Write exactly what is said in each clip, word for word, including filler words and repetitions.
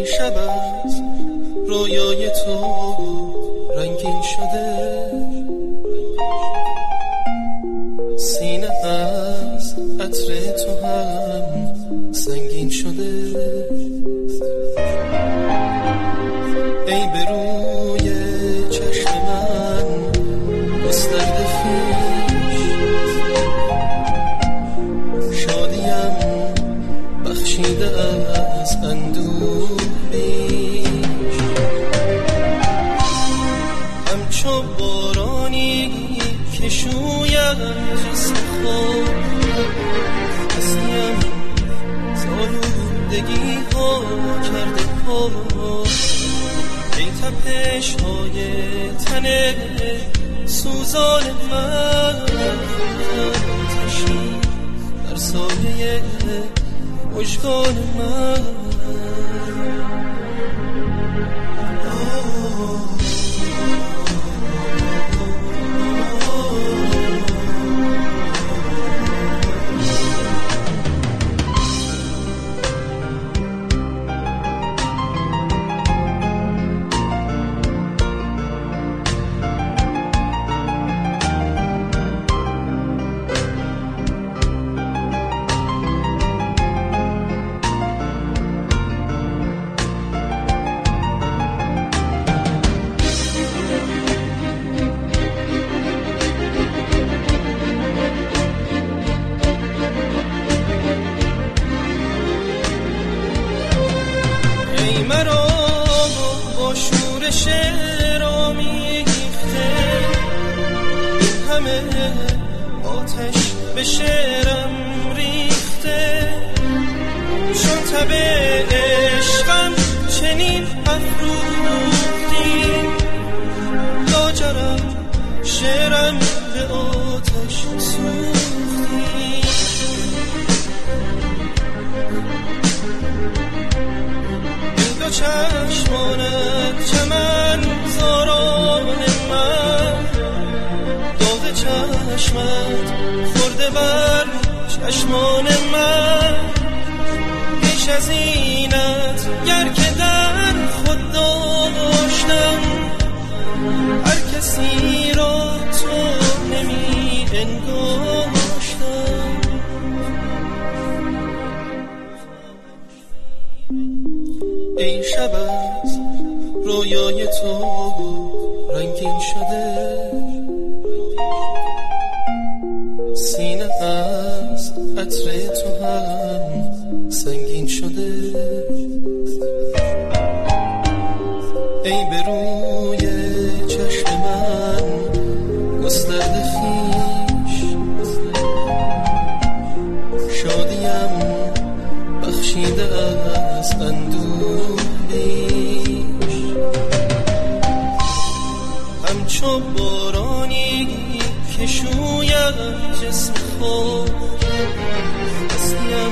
شب از رویای تو رنگین شده، سینه از عطر تو هم سنگین شده. ای به روی چشم من گسترده خویش، شادیم بخشیده از اندوه بیش. همچو بارانی که شوید جسم خود، هستیم زالودگی ها کرده پاک. ای تپش های تن سوزان من، آتشی در سایه مژگان من. مرا با شور شعر آمیخته، همه آتش به شعرم ریخته. چون تب عشقم چنین افروختی، لاجرم شعرم به آتش سوختی. چشمانت چمن زاران من، داغ چشمت خورده بر چشمان من. بیش از اینت گر که در خود داشتم، هر کسی را تو نمی انگاشتم. ای شب از رویای تو رنگین شده، سینه از عطر تو هم سنگین شده. ای به روی چشم من گسترده خویش، شادیم بخشیده از اندوه بیش. همچو بارانی که شوید جسم خود، هستیم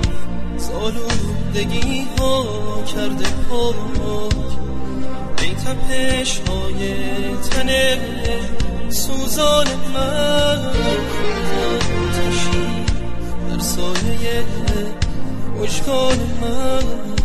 زالودگی ها کرده پاک. ای تپش های تن سوزان من، آتشی در سایه مژگان من.